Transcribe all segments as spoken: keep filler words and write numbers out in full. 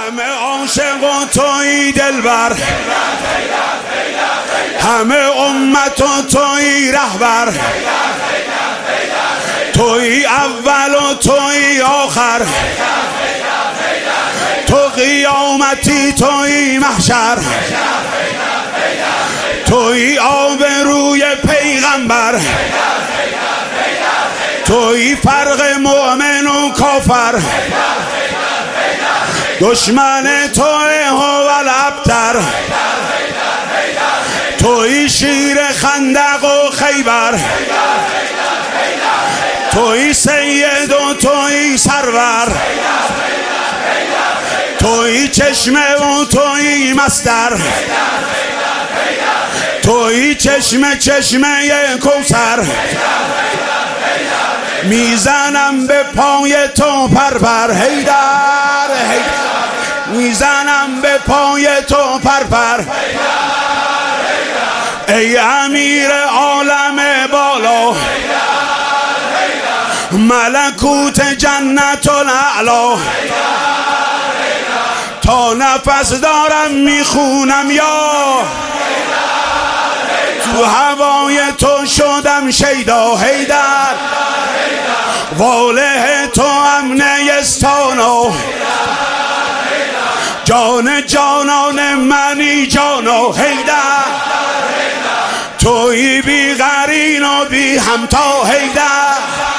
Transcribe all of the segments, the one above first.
همه عاشق و تویی دلبر، همه امت و تویی رهبر، تویی اول و تویی آخر، تو قیامتی تویی محشر، تویی آبروی پیغمبر، تویی فرق مؤمن و کافر، دشمن توی هو الابتر، تویی شیر خندق و خیبر، تویی سید و تویی سرور، تویی چشمه و تویی مصدر، تویی چشمه چشمه کوثر، میزنم به پای تو پرپر حیدر، میزنم به پای تو پرپر، ای امیر عالم بالا، ملکوت جنت الاعلا، تا نفس دارم میخونم یا تو هوای تو شدم شیدا حیدر، واله تو امنیستانا، جان جانان منی جانا حیدر، تویی بی قرین و بی همتا حیدر،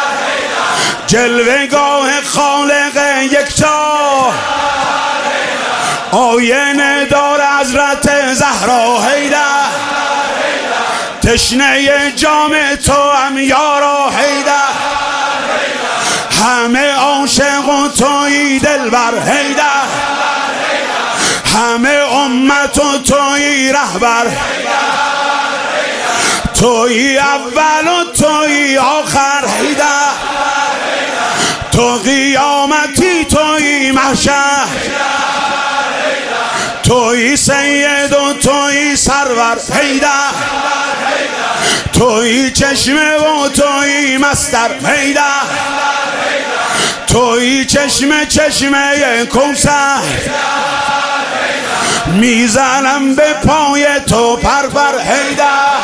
جلوه‌گاه خالق یکتا، آینه دار حضرت زهرا حیدر، تشنه جام تو هم یارا حیدر، همه عاشق و تویی دلبر حیدر، همه امت و تویی رهبر، تویی اول و تویی آخر حیدر، تو قیامتی تویی محشر، تویی سید و تویی سرور حیدر، تویی چشمه و تویی مصدر حیدر، تویی چشمه چشمه کوثر، میزنم به پای تو پرپر حیدر،